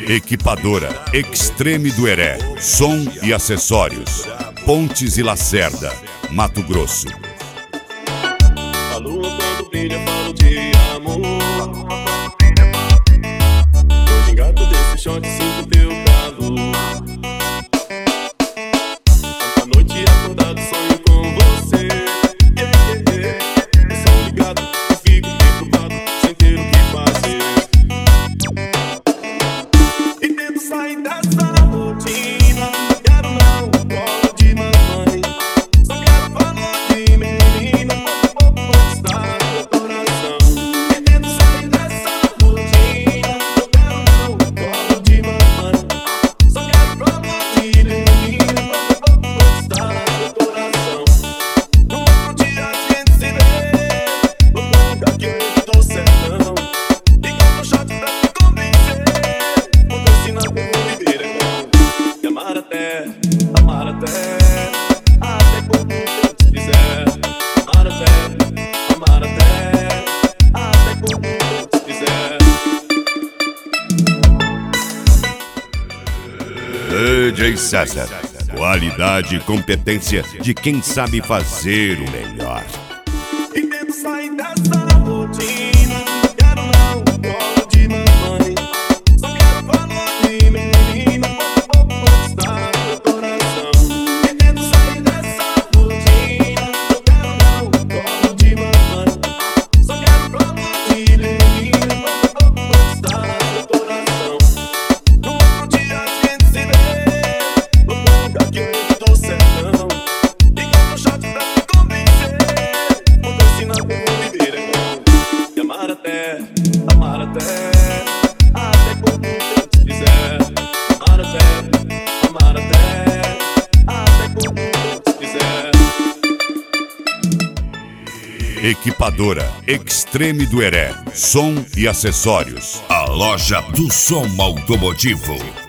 Equipadora Extreme do Heré, som e acessórios. Pontes e Lacerda, Mato Grosso. A lua quando brilha falo de amor. Tô gingado desse short, sinto teu calor. A noite acordado sonho com você. Eu sou ligado, eu fico perturbado sem ter o que fazer. E tento sair dessa rotina. Quero não colo de mamãe. Só quero falar de menina. Conquistar teu coração. E tento sair dessa rotina. Eu quero não colo de mamãe. Só quero falar de menina. Conquistar teu coração. No outro dia a gente se vê. No lugar que eu tô sertão. Liga pro shot pra me convencer. Vou te ensinar como viver é bom. E amar até quando Deus quiser. Amar até quando Deus quiser. DJ César, qualidade e competência de quem sabe fazer o melhor. E tento sair dessa rotina. Quero não colo de mamãe. Só quero falar de menina. Conquistar teu coração. E tento sair dessa rotina. Eu quero não colo de mamãe. Só quero falar de menina. Conquistar teu coração. No outro dia a gente se vê. No lugar que eu tô sertão. Liga pro shot pra me convencer. Vou te ensinar como viver é bom. E amar até quando Deus quiser. Amar até quando Deus quiser. Equipadora Extreme do Heré, som e acessórios. A loja do som automotivo.